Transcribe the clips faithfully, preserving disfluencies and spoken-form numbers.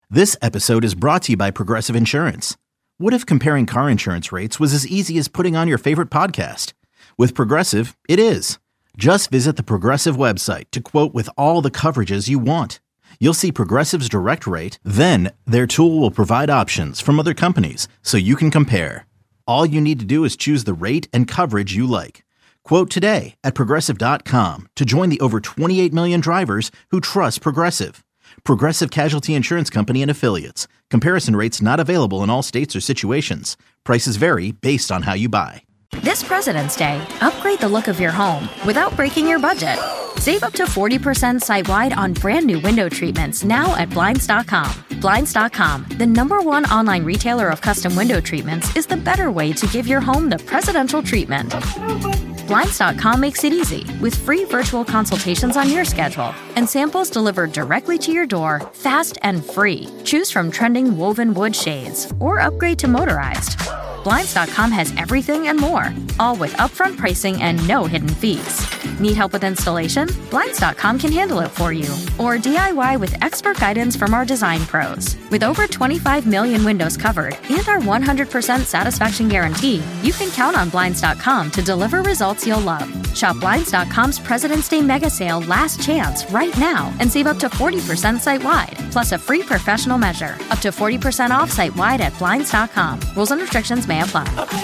This episode is brought to you by Progressive Insurance. What if comparing car insurance rates was as easy as putting on your favorite podcast? With Progressive, it is. Just visit the Progressive website to quote with all the coverages you want. You'll see Progressive's direct rate, then their tool will provide options from other companies so you can compare. All you need to do is choose the rate and coverage you like. Quote today at Progressive dot com to join the over twenty-eight million drivers who trust Progressive. Progressive Casualty Insurance Company and Affiliates. Comparison rates not available in all states or situations. Prices vary based on how you buy. This President's Day, upgrade the look of your home without breaking your budget. Save up to forty percent site-wide on brand new window treatments now at Blinds dot com. Blinds dot com, the number one online retailer of custom window treatments, is the better way to give your home the presidential treatment. Blinds dot com makes it easy with free virtual consultations on your schedule and samples delivered directly to your door, fast and free. Choose from trending woven wood shades or upgrade to motorized. Blinds dot com has everything and more, all with upfront pricing and no hidden fees. Need help with installation? Blinds dot com can handle it for you. Or D I Y with expert guidance from our design pros. With over twenty-five million windows covered and our one hundred percent satisfaction guarantee, you can count on Blinds dot com to deliver results you'll love. Shop Blinds dot com's President's Day mega sale last chance right now and save up to forty percent site-wide, plus a free professional measure. Up to forty percent off site-wide at Blinds dot com. Rules and restrictions may apply.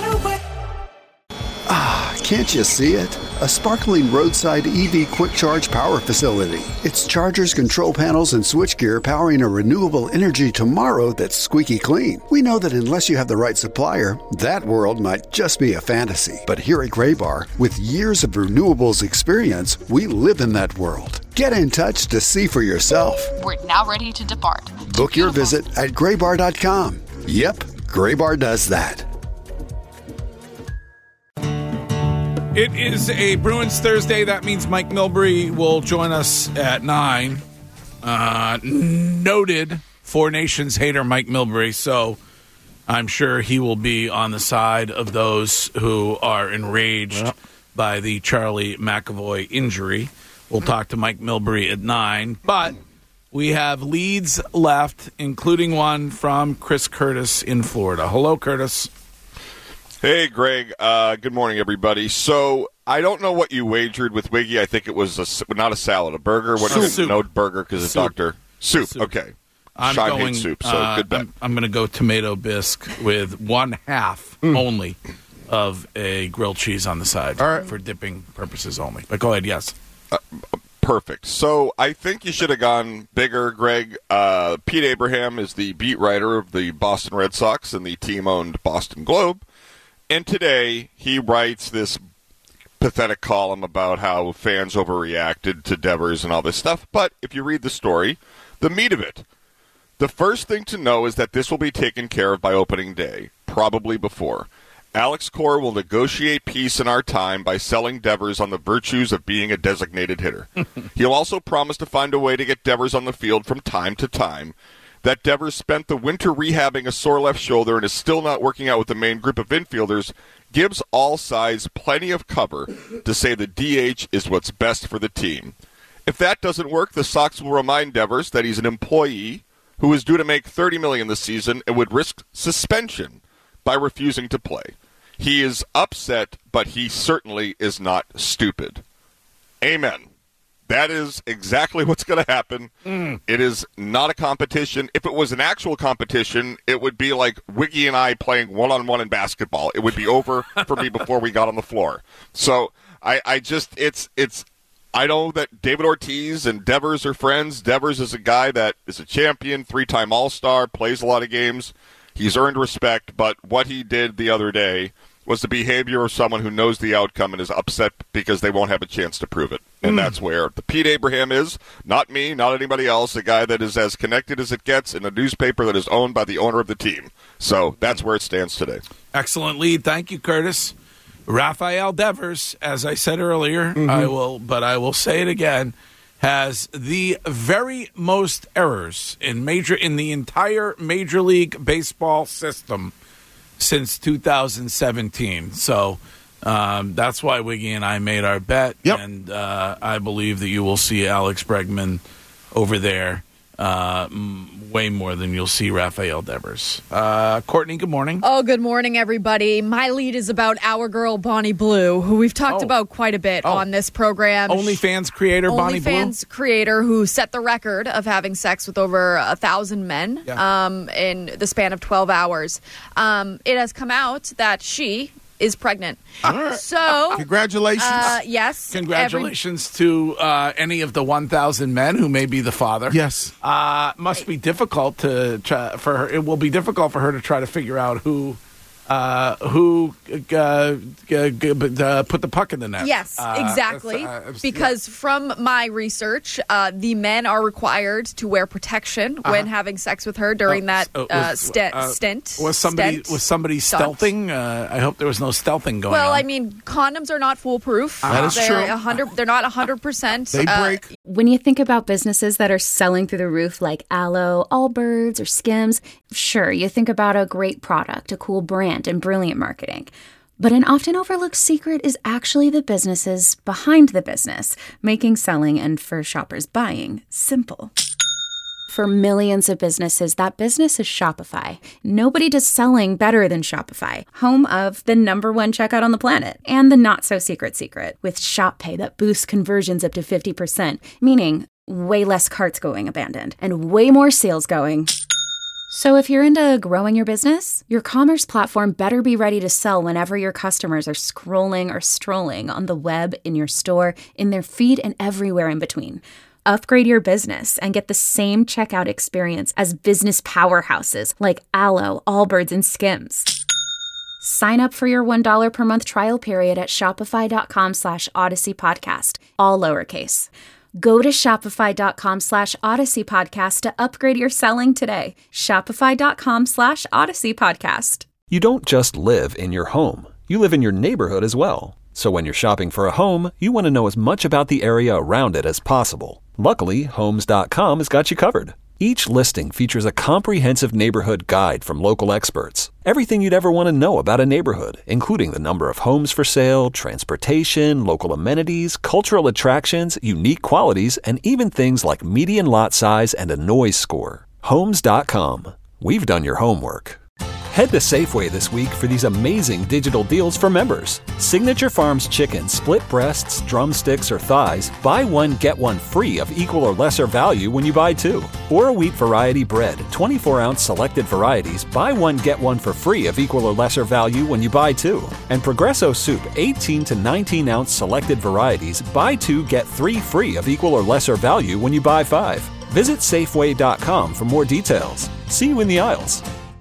Ah, can't you see it? A sparkling roadside E V quick charge power facility. It's chargers, control panels, and switchgear powering a renewable energy tomorrow that's squeaky clean. We know that unless you have the right supplier, that world might just be a fantasy. But here at Graybar, with years of renewables experience, we live in that world. Get in touch to see for yourself. We're now ready to depart. Book your visit at graybar dot com. Yep, Graybar does that. It is a Bruins Thursday. That means Mike Milbury will join us at nine. Uh, noted Four Nations hater Mike Milbury, so I'm sure he will be on the side of those who are enraged yep. by the Charlie McAvoy injury. We'll talk to Mike Milbury at nine, but we have leads left, including one from Chris Curtis in Florida. Hello, Curtis. Hey, Greg. Uh, good morning, everybody. So I don't know what you wagered with Wiggy. I think it was a, not a salad, a burger. What is it? No burger because it's doctor. Soup. Soup. Okay. I'm Sean going hates soup, so uh, good bet. I'm, I'm going to go tomato bisque with one half mm. only of a grilled cheese on the side All right. for dipping purposes only. But go ahead, yes. Uh, perfect. So I think you should have gone bigger, Greg. Uh, Pete Abraham is the beat writer of the Boston Red Sox and the team-owned Boston Globe. And today, he writes this pathetic column about how fans overreacted to Devers and all this stuff. But if you read the story, the meat of it, the first thing to know is that this will be taken care of by opening day, probably before. Alex Cora will negotiate peace in our time by selling Devers on the virtues of being a designated hitter. He'll also promise to find a way to get Devers on the field from time to time. That Devers spent the winter rehabbing a sore left shoulder and is still not working out with the main group of infielders gives all sides plenty of cover to say the D H is what's best for the team. If that doesn't work, the Sox will remind Devers that he's an employee who is due to make thirty million dollars this season and would risk suspension by refusing to play. He is upset, but he certainly is not stupid. Amen. That is exactly what's going to happen. Mm. It is not a competition. If it was an actual competition, it would be like Wiggy and I playing one-on-one in basketball. It would be over for me before we got on the floor. So I, I just, it's, it's, I know that David Ortiz and Devers are friends. Devers is a guy that is a champion, three-time All-Star, plays a lot of games. He's earned respect, but what he did the other day was the behavior of someone who knows the outcome and is upset because they won't have a chance to prove it. And mm. that's where the Pete Abraham is, not me, not anybody else, a guy that is as connected as it gets in a newspaper that is owned by the owner of the team. So that's where it stands today. Excellent lead. Thank you, Curtis. Rafael Devers, as I said earlier, mm-hmm. I will, but I will say it again, has the very most errors in major in the entire Major League Baseball system since two thousand seventeen. So um, that's why Wiggy and I made our bet. Yep. And uh, I believe that you will see Alex Bregman over there Uh, m- way more than you'll see Rafael Devers. Uh, Courtney, good morning. Oh, good morning, everybody. My lead is about our girl, Bonnie Blue, who we've talked Oh. about quite a bit Oh. on this program. OnlyFans creator Bonnie Blue. OnlyFans creator who set the record of having sex with over a thousand men Yeah. um, in the span of twelve hours. Um, it has come out that she is pregnant. So, Congratulations. uh, yes. Congratulations to uh, any of the one thousand men who may be the father. yes. Uh, must be difficult to try for her. It will be difficult for her to try to figure out who, uh, who uh, g- g- uh, put the puck in the net. Yes, Uh, exactly. that's, uh, because from my research, uh, the men are required to wear protection when having sex with her during that Uh, uh, was- st- uh, stint. Was somebody stent, was somebody stunt. stealthing? Uh, I hope there was no stealthing going Well, on. I mean, condoms are not foolproof. That is they're true. a hundred. They're not a hundred percent. They break. When you think about businesses that are selling through the roof like Aloe, Allbirds, or Skims, sure, you think about a great product, a cool brand, and brilliant marketing. But an often overlooked secret is actually the businesses behind the business, making selling and for shoppers buying simple. For millions of businesses, that business is Shopify. Nobody does selling better than Shopify, home of the number one checkout on the planet and the not-so-secret secret with Shop Pay that boosts conversions up to fifty percent, meaning way less carts going abandoned and way more sales going. So if you're into growing your business, your commerce platform better be ready to sell whenever your customers are scrolling or strolling on the web, in your store, in their feed, and everywhere in between. Upgrade your business and get the same checkout experience as business powerhouses like Aloe, Allbirds, and Skims. Sign up for your one dollar per month trial period at shopify.com slash Odyssey Podcast, all lowercase. Go to shopify.com slash Odyssey Podcast to upgrade your selling today. Shopify.com slash Odyssey Podcast. You don't just live in your home. You live in your neighborhood as well. So when you're shopping for a home, you want to know as much about the area around it as possible. Luckily, Homes dot com has got you covered. Each listing features a comprehensive neighborhood guide from local experts. Everything you'd ever want to know about a neighborhood, including the number of homes for sale, transportation, local amenities, cultural attractions, unique qualities, and even things like median lot size and a noise score. Homes dot com. We've done your homework. Head to Safeway this week for these amazing digital deals for members. Signature Farms chicken, split breasts, drumsticks, or thighs, buy one, get one free of equal or lesser value when you buy two. Or a wheat variety bread, twenty-four ounce selected varieties, buy one, get one for free of equal or lesser value when you buy two. And Progresso soup, eighteen to nineteen ounce selected varieties, buy two, get three free of equal or lesser value when you buy five. Visit Safeway dot com for more details. See you in the aisles.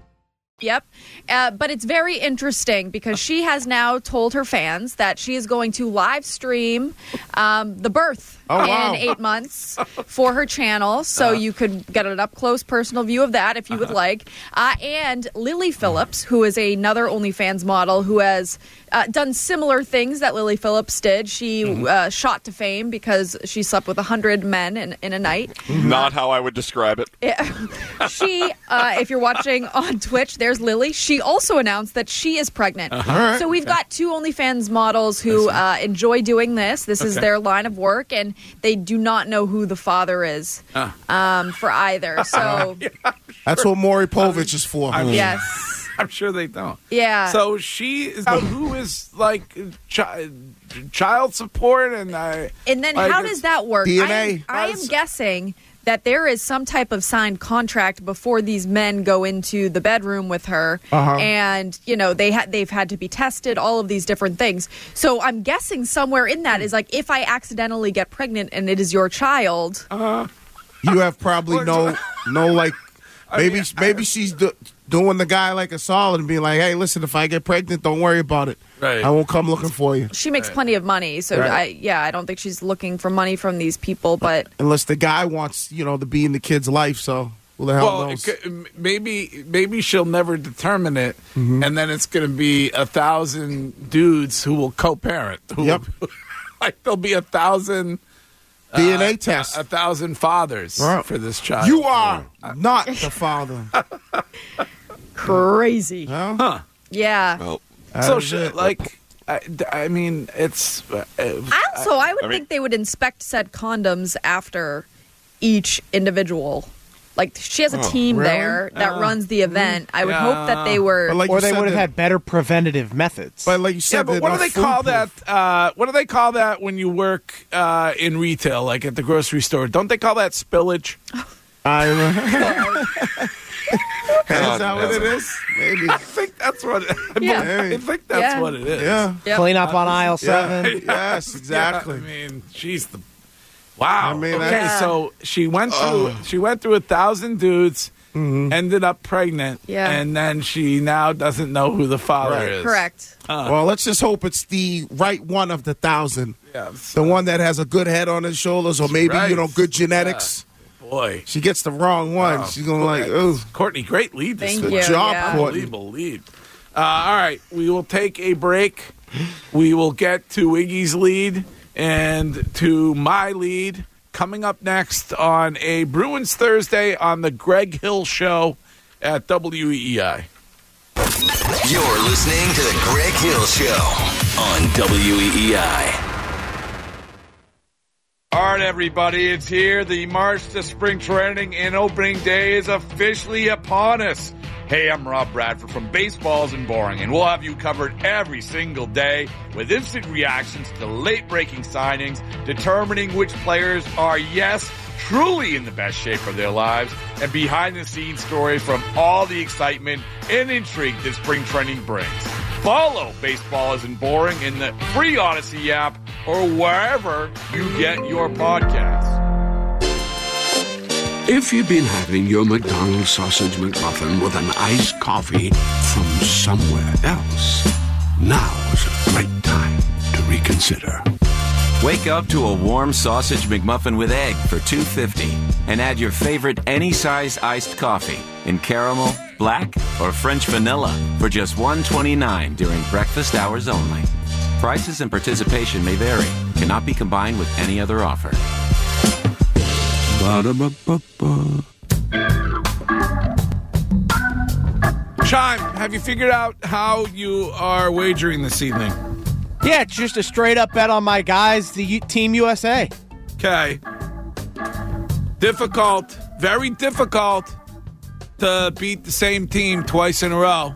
Yep. Uh, but it's very interesting because she has now told her fans that she is going to live stream um, the birth Oh, in wow. eight months for her channel. So Uh-huh. you could get an up-close personal view of that if you would like. Uh, and Lily Phillips, who is another OnlyFans model who has uh, done similar things that Lily Phillips did. She Mm-hmm. uh, shot to fame because she slept with one hundred men in, in a night. Not how I would describe it. She, uh, if you're watching on Twitch, there's Lily. She also announced that she is pregnant. right. So we've got two OnlyFans models who uh, enjoy doing this. This is Okay. their line of work, and they do not know who the father is um, for either. So, That's what Maury Povich is for. yes. I'm sure they don't. Yeah. So she is the, who is like chi- child support and I. And then like, how does that work? D N A. I am, I am guessing that there is some type of signed contract before these men go into the bedroom with her, Uh-huh. and you know they ha- they've had to be tested, all of these different things. So I'm guessing somewhere in that is like, if I accidentally get pregnant and it is your child, You have probably no, no like, maybe mean, maybe she's do, doing the guy like a solid and being like, hey, listen, if I get pregnant, don't worry about it. Right. I won't come looking for you. she makes plenty of money. So Right. I yeah, I don't think she's looking for money from these people, but. Unless the guy wants, you know, to be in the kid's life. So who the hell Well, knows? it could- maybe maybe she'll never determine it, Mm-hmm. and then it's going to be a thousand dudes who will co-parent. Who Yep. will- like there'll be a thousand D N A uh, test. a, a thousand fathers Right. for this child. You are not the father. Crazy. Huh? Yeah. Well, so That is sh- it. like. I, I mean, it's. Uh, I also, I would I mean- think they would inspect said condoms after each individual Like, she has a Oh, team really? there that Uh, runs the event. I would yeah. hope that they were. But like or you they said would have that- had better preventative methods. But like you said, Yeah, but they're what do not they call that? foolproof. Uh, what do they call that when you work uh, in retail, like at the grocery store? Don't they call that spillage? I Is that what no. it is? Maybe. I think that's what. I, Yeah. I think that's Yeah. what it is. Yeah. Yep. Clean up on aisle Yeah. seven. Yes, exactly. Yeah, I mean, she's the. Wow. I mean, okay, that's- so she went through. Oh. She went through a thousand dudes. Mm-hmm. Ended up pregnant. Yeah. And then she now doesn't know who the father Right. is. Correct. Well, let's just hope it's the right one of the thousand. Yes. The one that has a good head on his shoulders, or maybe, Right. you know, good genetics. Boy. She gets the wrong one. Wow. She's going to like, oh, Courtney, great lead this Thank week. you. good job, yeah. Courtney. Unbelievable lead. Uh, all right, we will take a break. We will get to Iggy's lead and to my lead coming up next on a Bruins Thursday on the Greg Hill Show at W E E I. You're listening to the Greg Hill Show on W E E I. All right, everybody, it's here. The March to Spring Training and Opening Day is officially upon us. Hey, I'm Rob Bradford from Baseballs and Boring, and we'll have you covered every single day with instant reactions to late-breaking signings, determining which players are, yes, truly in the best shape of their lives, and behind-the-scenes stories from all the excitement and intrigue that spring training brings. Follow Baseball Isn't Boring in the free Odyssey app or wherever you get your podcasts. If you've been having your McDonald's sausage McMuffin with an iced coffee from somewhere else, now's a great time to reconsider. Wake up to a warm sausage McMuffin with egg for two dollars and fifty cents and add your favorite any-size iced coffee in caramel, black, or French vanilla for just one dollar and twenty-nine cents during breakfast hours only. Prices and participation may vary. Cannot be combined with any other offer. Ba-da-ba-ba-ba. Chime, have you figured out how you are wagering this evening? Yeah, it's just a straight up bet on my guys, the U- Team U S A. Okay. Difficult, very difficult to beat the same team twice in a row.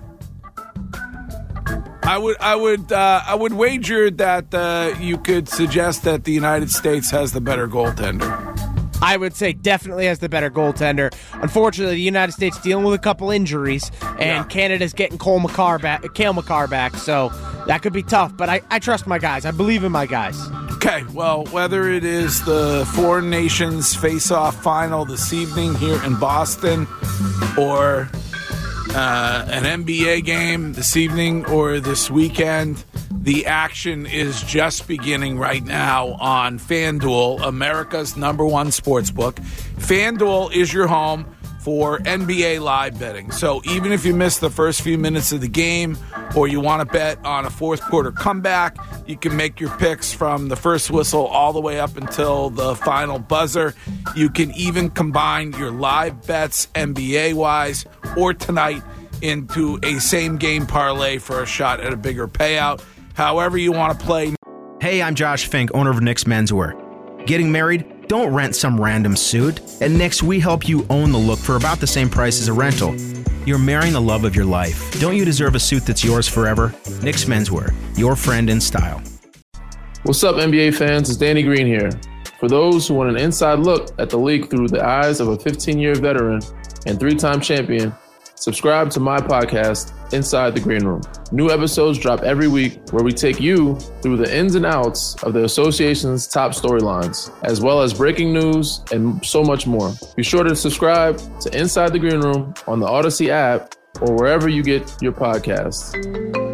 I would, I would, uh, I would wager that uh, you could suggest that the United States has the better goaltender. I would say definitely has the better goaltender. Unfortunately, the United States dealing with a couple injuries, and Yeah. Canada's getting Cole McCarr back, Cale McCarr back, so that could be tough. But I, I trust my guys. I believe in my guys. Okay, well, whether it is the Four Nations face-off final this evening here in Boston, or uh, an N B A game this evening or this weekend, the action is just beginning right now on FanDuel, America's number one sports book. FanDuel is your home for N B A live betting. So even if you miss the first few minutes of the game or you want to bet on a fourth quarter comeback, you can make your picks from the first whistle all the way up until the final buzzer. You can even combine your live bets N B A-wise or tonight into a same-game parlay for a shot at a bigger payout. However you want to play. Hey, I'm Josh Fink, owner of Nick's Menswear. Getting married? Don't rent some random suit. At Nick's, we help you own the look for about the same price as a rental. You're marrying the love of your life. Don't you deserve a suit that's yours forever? Nick's Menswear, your friend in style. What's up, N B A fans? It's Danny Green here. For those who want an inside look at the league through the eyes of a fifteen-year veteran and three-time champion, subscribe to my podcast, Inside the Green Room. New episodes drop every week where we take you through the ins and outs of the association's top storylines, as well as breaking news and so much more. Be sure to subscribe to Inside the Green Room on the Odyssey app or wherever you get your podcasts.